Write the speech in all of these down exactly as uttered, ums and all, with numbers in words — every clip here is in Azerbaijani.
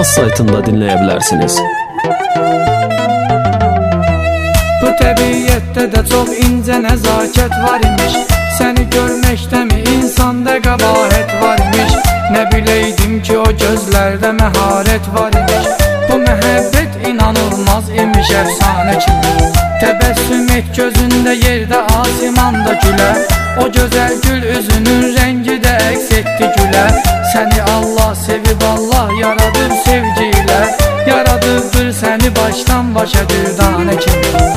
Saz saytında dinləyə bilərsiniz. Bu təbiyyətdə də çox incə nəzakət var imiş. Səni görməkdə mi insanda qəbahət var imiş. Nə biləydim ki o gözlərdə məharət var imiş. Bu məhəbbət inanılmaz imiş, əfsanə kimi. Təbəssüm et gözündə, yerdə asimanda gülər. O gözəl gül üzünün rəngi də əks etdi gülə. Səni Allah sevib, Allah yaradır sevgi ilə. Yaradıbdır səni başdan başa dürdanə kimi.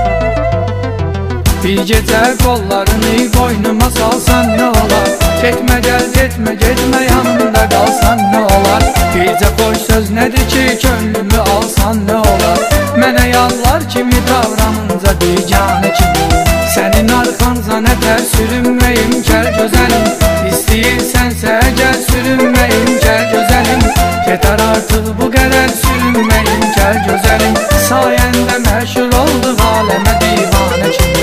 Bir gecə qollarını boynuma salsan nə olar? Getmə gəl getmə getmə yanımda qalsan nə olar? Bircə xoş söz nədir ki könlümü alsan nə olar? Mənə yalvar kimi davranınca biganə kimi. Sənin arxanca nətər sürünməyim gəl gözəlim. İstəyirsənsə gəl sürünməyim gəl gözəlim. Yeter artıq bu qədər sürünməyim gəl gözəlim. Sayəndə məşhur olduq aləmə divanə kimi.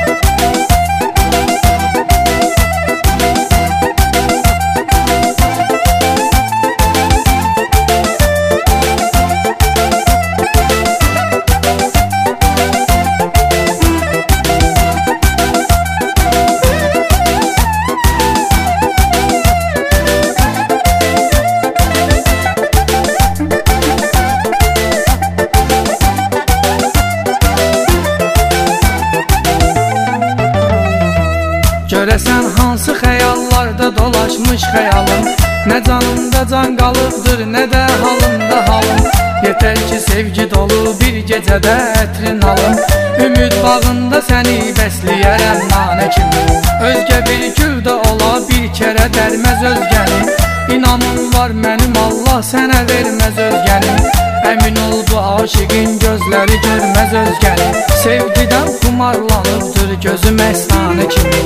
Görəsən hansı xəyallarda dolaşmış xəyalım. Nə canımda can qalıbdır, nə də halımda halım. Yetər ki sevgi dolu bir gecədə ətrin alım. Ümid bağında səni bəsləyərəm nanə kimi. Özgə bir gül də ola bir kərə dərməz özgəni. İnanım var mənim, Allah sənə verməz özgəni. Əmin ol bu aşiqin gözləri görməz özgəni. Sevgidən xumarlanıbdır gözüm əfsanə kimi.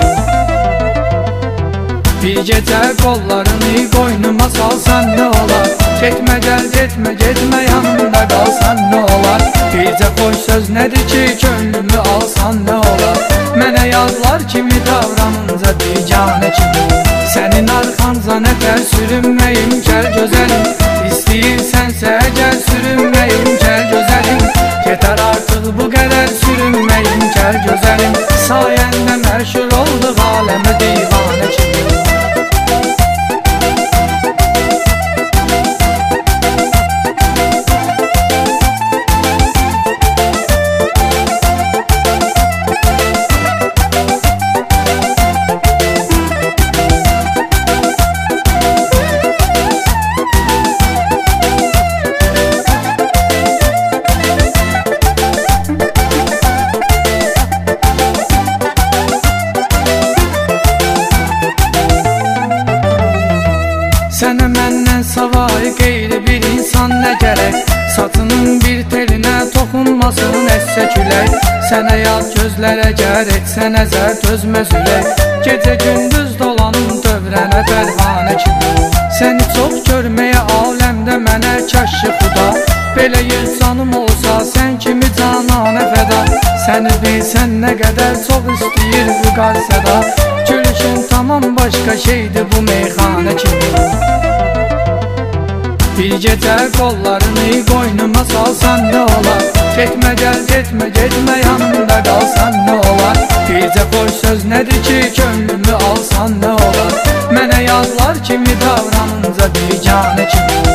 Bir gecə qollarını boynuma salsan nə olar? Getmə gəl getmə getmə yanımda qalsan nə olar? Bircə xoş söz nədir ki könlümü alsan nə olar? Mənə yazlar kimi davranınca biganə kimi. Sənin arxanca nətər sürünməyim gəl gözəlim. İstəyirsənsə gəl sürünməyim gəl gözəlim. Yeter artıq bu qədər sürünməyim gəl gözəlim. Sayəndə məşhur olduq aləmə divanə kimi. Sənə məndən savayı qeyri bir insan nə gərək? Saçının bir telinə toxunmasın əssə külək. Sənə yad gözlərə gər etsə nəzər dözməz ürək. Gecə gündüz dolanım dövrənə pərvanə kimi. Səni çox görməyə aləmdə mənə kəşşi xuda. Belə insanım olsa sən kimi cananə fəda. Səni bilsən nə qədər çox istəyir bu qar səda. Gülüşün tamam başqa şeydir bu meyxanə kimi. Bir gecə qollarını boynuma salsan nə olar? Getmə gəl getmə getmə yanımda qalsan nə olar? Bircə xoş söz nədir ki könlümü alsan nə olar? Mənə yazlar kimi davranınca biganə kimi.